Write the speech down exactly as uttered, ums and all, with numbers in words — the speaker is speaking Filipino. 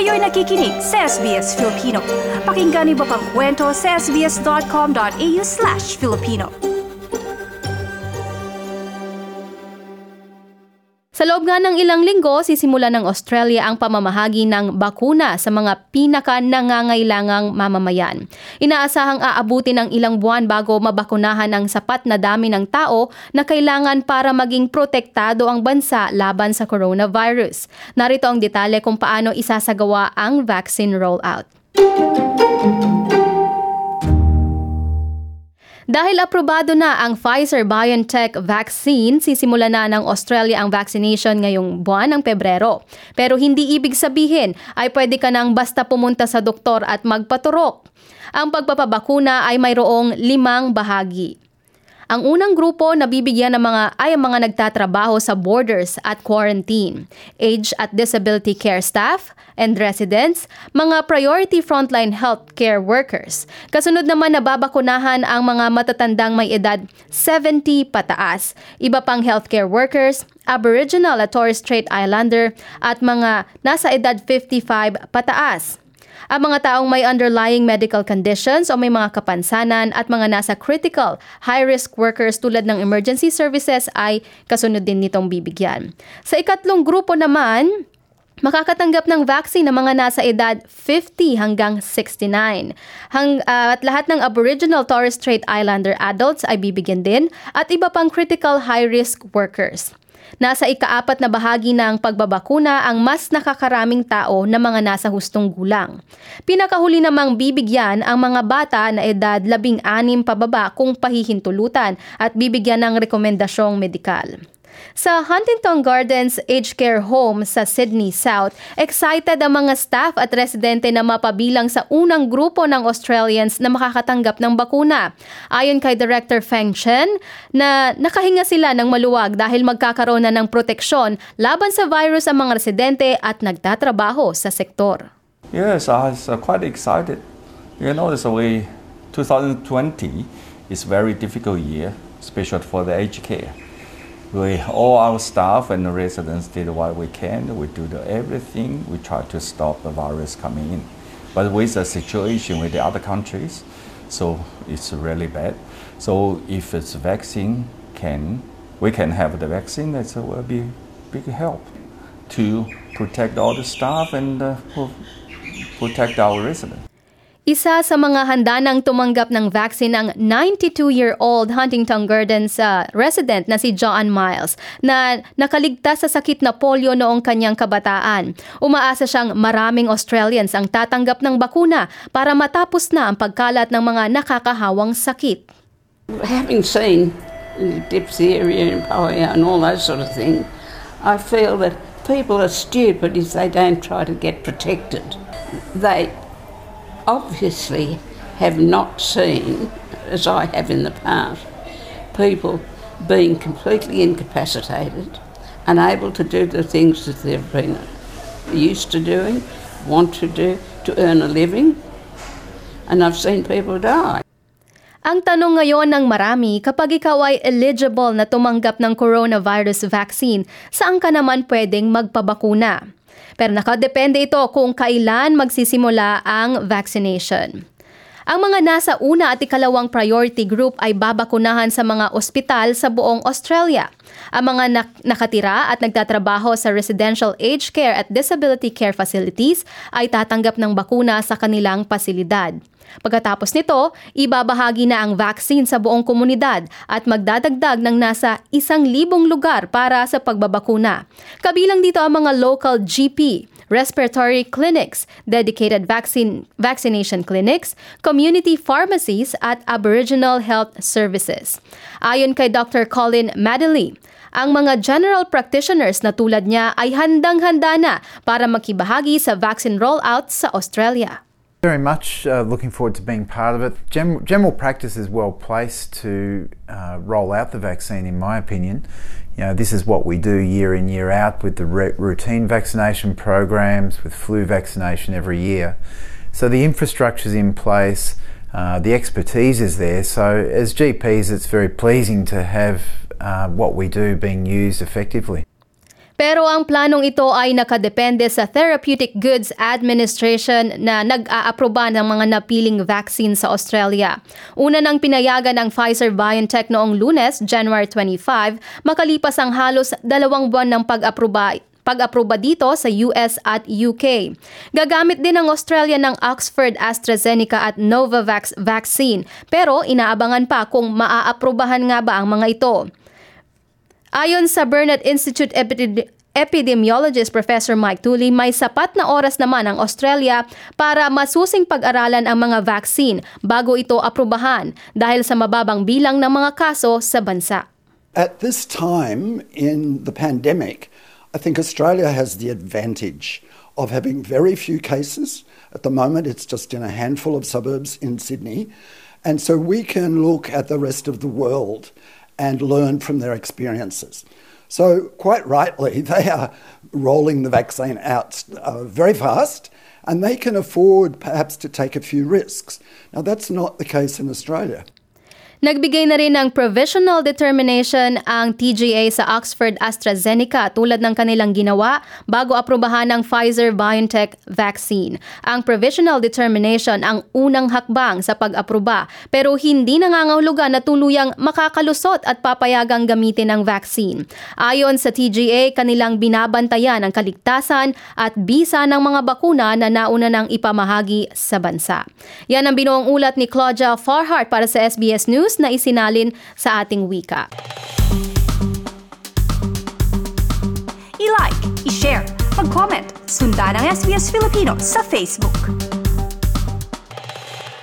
Kayo'y nakikinig sa S B S Filipino. Pakinggan niyo pa ang kwento sa sbs.com.au slash Filipino. Sa loob nga ng ilang linggo, sisimula ng Australia ang pamamahagi ng bakuna sa mga pinaka-nangangailangang mamamayan. Inaasahang aabuti ng ilang buwan bago mabakunahan ang sapat na dami ng tao na kailangan para maging protektado ang bansa laban sa coronavirus. Narito ang detalye kung paano isasagawa ang vaccine rollout. Dahil aprobado na ang Pfizer-BioNTech vaccine, sisimula na ng Australia ang vaccination ngayong buwan ng Pebrero. Pero hindi ibig sabihin ay pwede ka nang basta pumunta sa doktor at magpaturok. Ang pagpapabakuna ay mayroong limang bahagi. Ang unang grupo na bibigyan ng mga ay ang mga nagtatrabaho sa borders at quarantine, age at disability care staff and residents, mga priority frontline healthcare workers. Kasunod naman nababakunahan ang mga matatandang may edad seventy pataas, iba pang healthcare workers, Aboriginal at Torres Strait Islander at mga nasa edad fifty-five pataas. Ang mga taong may underlying medical conditions o may mga kapansanan at mga nasa critical, high-risk workers tulad ng emergency services ay kasunod din nitong bibigyan. Sa ikatlong grupo naman, makakatanggap ng vaccine ng mga nasa edad fifty hanggang sixty-nine. Hang, uh, at lahat ng Aboriginal Torres Strait Islander adults ay bibigyan din at iba pang critical high-risk workers. Nasa ikaapat na bahagi ng pagbabakuna ang mas nakakaraming tao na mga nasa hustong gulang. Pinakahuli namang bibigyan ang mga bata na edad labing anim pababa kung pahihintulutan at bibigyan ng rekomendasyong medikal. Sa Huntington Gardens Aged Care Home sa Sydney South, excited ang mga staff at residente na mapabilang sa unang grupo ng Australians na makakatanggap ng bakuna. Ayon kay Director Feng Chen, na nakahinga sila ng maluwag dahil magkakaroon na ng proteksyon laban sa virus ang mga residente at nagtatrabaho sa sektor. Yes, I was uh, quite excited. You know, this way twenty twenty is a very difficult year, especially for the aged care. We, all our staff and the residents did what we can. We do the everything. We try to stop the virus coming in. But with the situation with the other countries, so it's really bad. So if it's vaccine, can we can have the vaccine, that will be big help to protect all the staff and uh, protect our residents. Isa sa mga handa ng tumanggap ng vaccine ang ninety-two-year-old Huntington Gardens uh, resident na si John Miles na nakaligtas sa sakit na polio noong kanyang kabataan. Umaasa siyang maraming Australians ang tatanggap ng bakuna para matapos na ang pagkalat ng mga nakakahawang sakit. Having seen diphtheria and polio and all those sort of things, I feel that people are stupid if they don't try to get protected. They obviously have not seen, as I have in the past, people being completely incapacitated, unable to do the things that they've been used to doing, want to do, to earn a living, and I've seen people die. Ang tanong ngayon ng marami, kapag ikaw ay eligible na tumanggap ng coronavirus vaccine, saan ka naman pwedeng magpabakuna? Pero nakadepende ito kung kailan magsisimula ang vaccination. Ang mga nasa una at ikalawang priority group ay babakunahan sa mga ospital sa buong Australia. Ang mga nak- nakatira at nagtatrabaho sa residential aged care at disability care facilities ay tatanggap ng bakuna sa kanilang pasilidad. Pagkatapos nito, ibabahagi na ang vaccine sa buong komunidad at magdadagdag ng nasa isang libong lugar para sa pagbabakuna. Kabilang dito ang mga local G P, respiratory clinics, dedicated vaccine vaccination clinics, community pharmacies at Aboriginal health services. Ayon kay Doctor Colin Madeley, ang mga general practitioners na tulad niya ay handang-handa na para makibahagi sa vaccine rollout sa Australia. Very much uh, looking forward to being part of it. Gen- general practice is well placed to uh, roll out the vaccine, in my opinion. You know, this is what we do year in, year out with the re- routine vaccination programs, with flu vaccination every year. So the infrastructure is in place, uh, the expertise is there. So as G Ps, it's very pleasing to have uh, what we do being used effectively. Pero ang planong ito ay nakadepende sa Therapeutic Goods Administration na nag-aaproba ng mga napiling vaccine sa Australia. Una nang pinayagan ng Pfizer-BioNTech noong Lunes, January twenty-fifth, makalipas ang halos dalawang buwan ng pag-aproba pag-aproba dito sa U S at U K. Gagamit din ng Australia ng Oxford AstraZeneca at Novavax vaccine, pero inaabangan pa kung maaaprobahan nga ba ang mga ito. Ayon sa Burnet Institute Epidemi- Epidemiologist Professor Mike Tooley, may sapat na oras naman ang Australia para masusing pag-aralan ang mga vaccine bago ito aprobahan dahil sa mababang bilang ng mga kaso sa bansa. At this time in the pandemic, I think Australia has the advantage of having very few cases. At the moment, it's just in a handful of suburbs in Sydney. And so we can look at the rest of the world and learn from their experiences. So quite rightly, they are rolling the vaccine out uh, very fast, and they can afford perhaps to take a few risks. Now, that's not the case in Australia. Nagbigay na rin ng provisional determination ang T G A sa Oxford AstraZeneca tulad ng kanilang ginawa bago aprobahan ng Pfizer-BioNTech vaccine. Ang provisional determination ang unang hakbang sa pag-aproba pero hindi nangangahulugan na tuluyang makakalusot at papayagang gamitin ang vaccine. Ayon sa T G A, kanilang binabantayan ang kaligtasan at bisa ng mga bakuna na nauna nang ipamahagi sa bansa. Yan ang binuong ulat ni Claudia Farhart para sa S B S News na isinalin sa ating wika. I-like, i-share, mag-comment, sundan ang S B S Filipino sa Facebook.